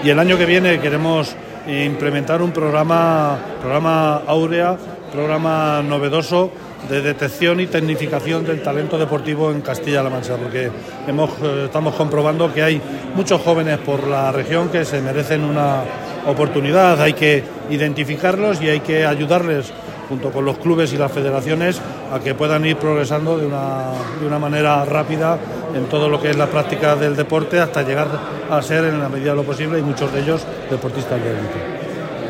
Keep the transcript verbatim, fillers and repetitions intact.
y el año que viene queremos implementar un programa, programa Áurea, programa novedoso de detección y tecnificación del talento deportivo en Castilla-La Mancha, porque hemos, estamos comprobando que hay muchos jóvenes por la región que se merecen una oportunidad. Hay que identificarlos y hay que ayudarles junto con los clubes y las federaciones a que puedan ir progresando de una, de una manera rápida en todo lo que es la práctica del deporte hasta llegar a ser, en la medida de lo posible, y muchos de ellos deportistas de élite.